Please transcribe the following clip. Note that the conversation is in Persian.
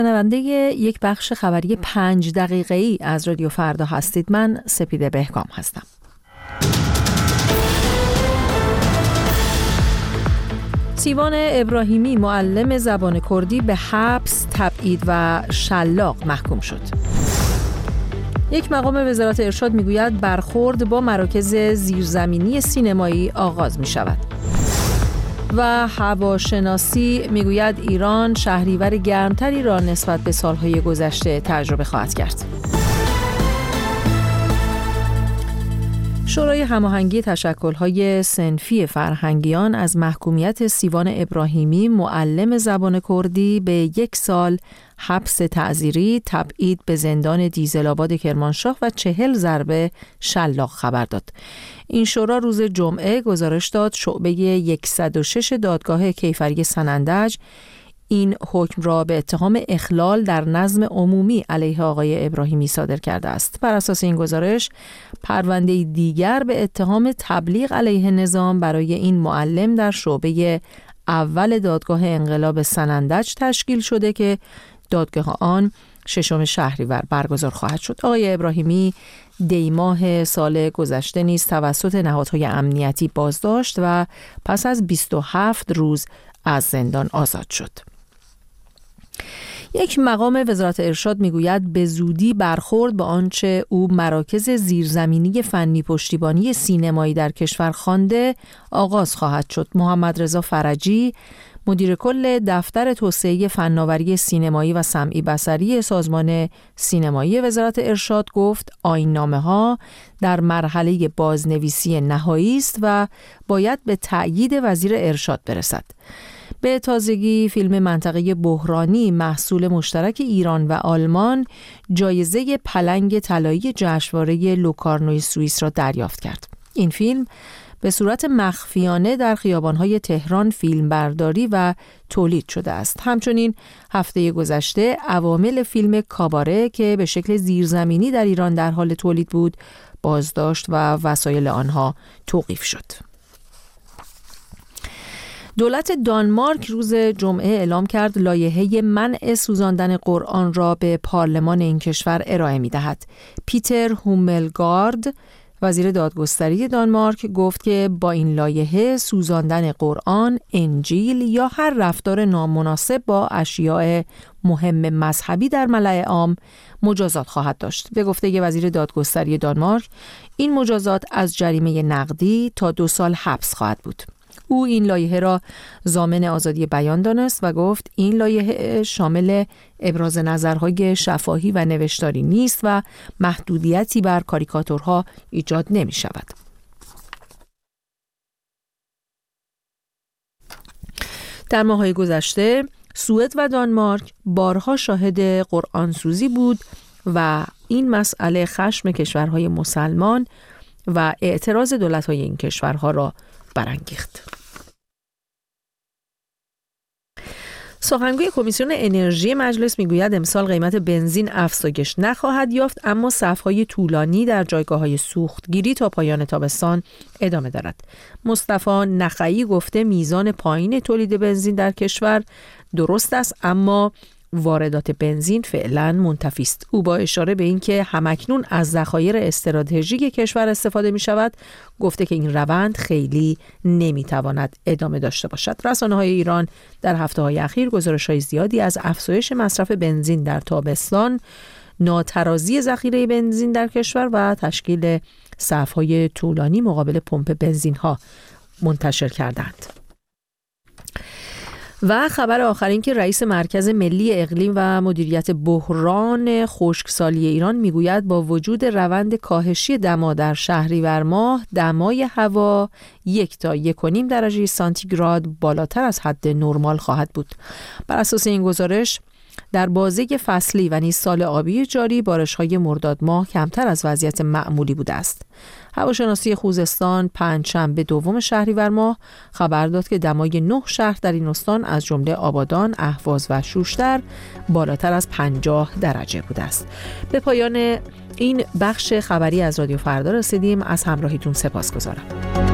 شنونده یک بخش خبری 5 دقیقه‌ای از رادیو فردا هستید. من سپیده بهگام هستم. سیوان ابراهیمی معلم زبان کردی به حبس، تبعید و شلاق محکوم شد. یک مقام وزارت ارشاد میگوید برخورد با مراکز زیرزمینی سینمایی آغاز می شود. و هواشناسی میگوید ایران شهریور گرمتری را نسبت به سالهای گذشته تجربه خواهد کرد. شورای هماهنگی تشکل‌های صنفی فرهنگیان از محکومیت سیوان ابراهیمی معلم زبان کردی به 1 سال حبس تعزیری، تبعید به زندان دیزل‌آباد کرمانشاه و 40 ضربه شلاق خبر داد. این شورا روز جمعه گزارش داد شعبه 106 دادگاه کیفری سنندج این حکم را به اتهام اخلال در نظم عمومی علیه آقای ابراهیمی صادر کرده است. بر اساس این گزارش پرونده دیگر به اتهام تبلیغ علیه نظام برای این معلم در شعبه اول دادگاه انقلاب سنندج تشکیل شده که دادگاه آن 6 شهریور برگزار خواهد شد. آقای ابراهیمی دی ماه سال گذشته نیز توسط نهادهای امنیتی بازداشت و پس از 27 روز از زندان آزاد شد. یک مقام وزارت ارشاد میگوید به زودی برخورد با آنچه او مراکز زیرزمینی فنی پشتیبانی سینمایی در کشور خوانده آغاز خواهد شد. محمد رضا فرجی مدیر کل دفتر توسعه فناوری سینمایی و سمعی بصری سازمان سینمایی وزارت ارشاد گفت آیین‌نامه‌ها در مرحله بازنویسی نهایی است و باید به تأیید وزیر ارشاد برسد. به تازگی فیلم منطقه بحرانی محصول مشترک ایران و آلمان جایزه پلنگ طلایی جشنواره لوکارنوی سوئیس را دریافت کرد. این فیلم به صورت مخفیانه در خیابان‌های تهران فیلمبرداری و تولید شده است. همچنین هفته گذشته عوامل فیلم کاباره که به شکل زیرزمینی در ایران در حال تولید بود بازداشت و وسایل آنها توقیف شد. دولت دانمارک روز جمعه اعلام کرد لایحه منع سوزاندن قرآن را به پارلمان این کشور ارائه می‌دهد. پیتر هوملگارد وزیر دادگستری دانمارک گفت که با این لایحه سوزاندن قرآن، انجیل یا هر رفتار نامناسب با اشیاء مهم مذهبی در ملأ عام مجازات خواهد داشت. به گفته وزیر دادگستری دانمارک این مجازات از جریمه نقدی تا 2 سال حبس خواهد بود. او این لایحه را ضامن آزادی بیان دانست و گفت این لایحه شامل ابراز نظرهای شفاهی و نوشتاری نیست و محدودیتی بر کاریکاتورها ایجاد نمی شود. در ماه‌های گذشته سوئد و دانمارک بارها شاهد قرآن سوزی بود و این مسئله خشم کشورهای مسلمان و اعتراض دولت‌های این کشورها را برانگیخت. سخنگوی کمیسیون انرژی مجلس میگوید امسال قیمت بنزین افزایش نخواهد یافت، اما صف‌های طولانی در جایگاه‌های سوختگیری تا پایان تابستان ادامه دارد. مصطفی نخعی گفته میزان پایین تولید بنزین در کشور درست است، اما واردات بنزین فعلا منتفی است. او با اشاره به اینکه همکنون از ذخایر استراتژیک کشور استفاده می شود گفته که این روند خیلی نمی تواند ادامه داشته باشد. رسانه‌های ایران در هفته‌های اخیر گزارش‌های زیادی از افزایش مصرف بنزین در تابستان، ناترازی ذخیره بنزین در کشور و تشکیل صف‌های طولانی مقابل پمپ بنزین‌ها منتشر کردند. و خبر آخر این که رئیس مرکز ملی اقلیم و مدیریت بحران خشکسالی ایران میگوید با وجود روند کاهشی دما در شهریور ماه دمای هوا 1 تا 1.5 درجه سانتیگراد بالاتر از حد نرمال خواهد بود. بر اساس این گزارش در بازه فصلی و نیز سال آبی جاری بارش‌های مرداد ماه کمتر از وضعیت معمولی بوده است. هواشناسی خوزستان پنجشنبه 2 شهریور ماه خبر داد که دمای 9 شهر در این استان از جمله آبادان، اهواز و شوشتر بالاتر از 50 درجه بوده است. به پایان این بخش خبری از رادیو فردا رسیدیم. از همراهیتون سپاسگزارم.